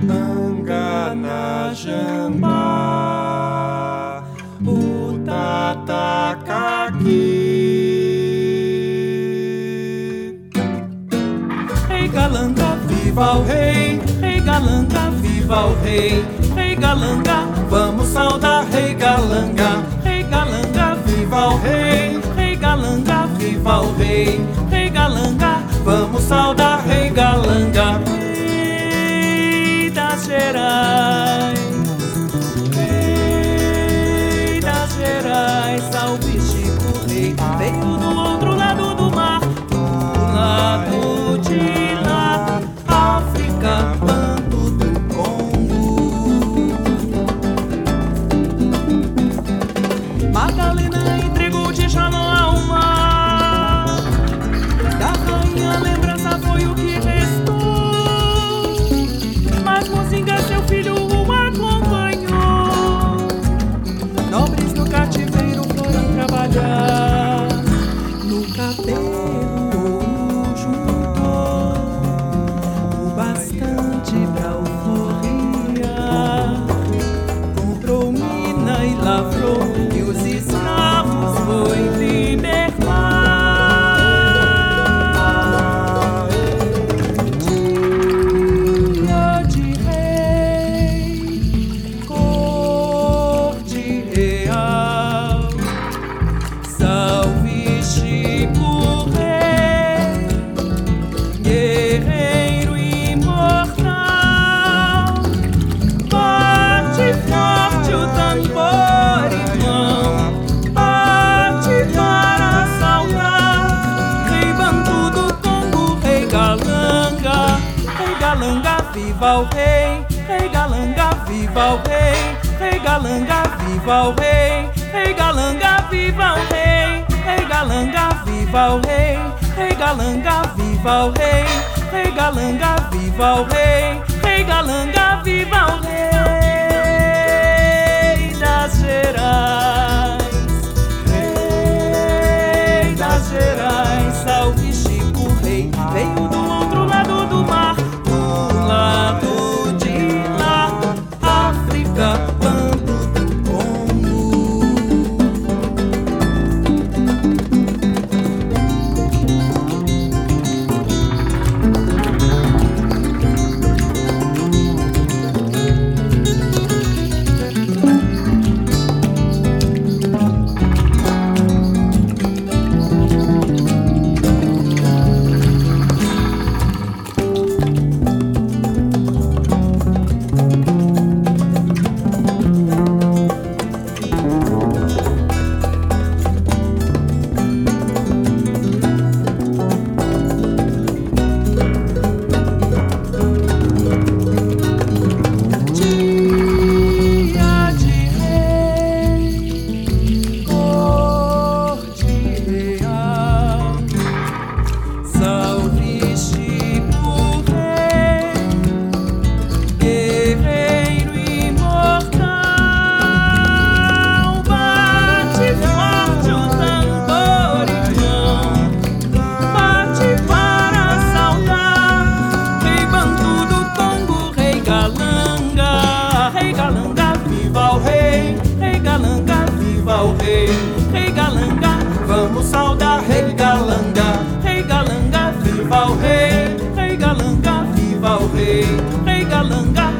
Anganajambá, o Tatacaqui. Rei Galanga, viva o rei! Rei Galanga, viva o rei! Rei Galanga, vamos saudar Rei Galanga! Rei Galanga, viva o rei! Rei Galanga, viva o rei! Rei Galanga, vamos saudar Rei Galanga! Rei das Gerais, Rei das Gerais, salve Chico Rei, veio do outro lado do mar, do lado de lá, África, Banto do Congo. Madalena entregou de Jalão ao mar, da rainha lembrança foi o que restou, mas Mozinga seu filho o acompanhou. Nobres no cativeiro foram trabalhar, no cabelo juntou o bastante pra alforria, comprou mina e lavrou, e os escravos foi libertar. Dia de rei, corte real, salve Chico Rei, guerreiro imortal. Bate forte o tambor, irmão, bate para saudar Rei Banto do Congo, Rei Galanga. Rei Galanga, viva o rei! Rei Galanga, viva o rei! Rei Galanga, viva o rei! Rei Galanga, viva o rei! Rei Galanga, viva o rei! Rei Galanga, viva o rei! Rei Galanga, viva o rei! Rei Galanga, viva o rei das Gerais, Rei das Gerais, salve Chico Rei, veio do outro lado do mar, do lado de lá, África, Banto do Congo. Dia de rei, corte real, salve Chico Rei, guerreiro imortal. Bate forte o tambor, irmão, bate para saudar Rei Banto do Congo, Rei Galanga. Rei Galanga, viva o rei! Rei Galanga, viva o rei! Rei Galanga, vamos saudar Rei Galanga! Rei Galanga, viva o rei! Rei Galanga, viva o rei! Rei Galanga,